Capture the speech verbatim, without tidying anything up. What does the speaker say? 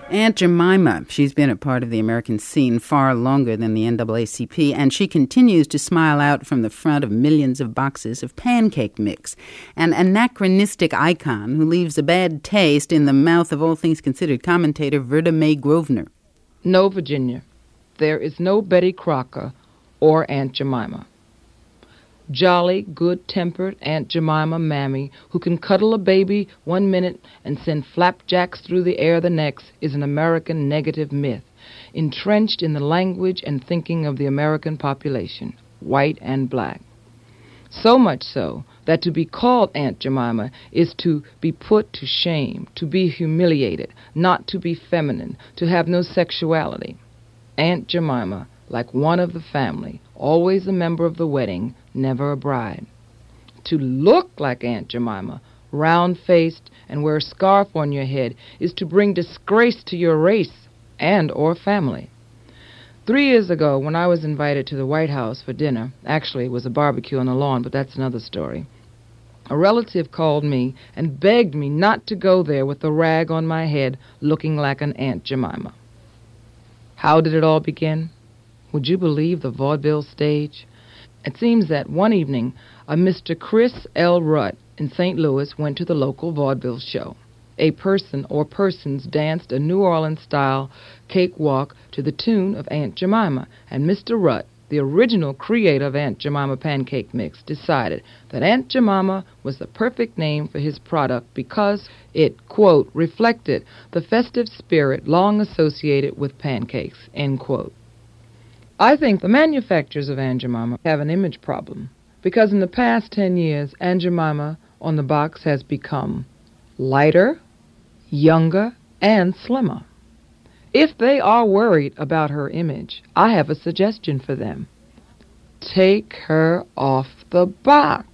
Aunt Jemima, she's been a part of the American scene far longer than the N double A C P, and she continues to smile out from the front of millions of boxes of pancake mix, an anachronistic icon who leaves a bad taste in the mouth of All Things Considered commentator Verda May Grosvenor. No, Virginia, there is no Betty Crocker or Aunt Jemima. Jolly, good-tempered Aunt Jemima Mammy, who can cuddle a baby one minute and send flapjacks through the air the next, is an American negative myth, entrenched in the language and thinking of the American population, white and black. So much so that to be called Aunt Jemima is to be put to shame, to be humiliated, not to be feminine, to have no sexuality. Aunt Jemima, like one of the family, always a member of the wedding, never a bride. To look like Aunt Jemima, round-faced, and wear a scarf on your head, is to bring disgrace to your race and or family. Three years ago, when I was invited to the White House for dinner, actually it was a barbecue on the lawn, but that's another story, a relative called me and begged me not to go there with a rag on my head looking like an Aunt Jemima. How did it all begin? Would you believe the vaudeville stage? It seems that one evening, a Mister Chris L. Rutt in Saint Louis went to the local vaudeville show. A person or persons danced a New Orleans-style cakewalk to the tune of Aunt Jemima, and Mister Rutt, the original creator of Aunt Jemima Pancake Mix, decided that Aunt Jemima was the perfect name for his product because it, quote, reflected the festive spirit long associated with pancakes, end quote. I think the manufacturers of Aunt Jemima have an image problem because in the past ten years, Aunt Jemima on the box has become lighter, younger, and slimmer. If they are worried about her image, I have a suggestion for them. Take her off the box.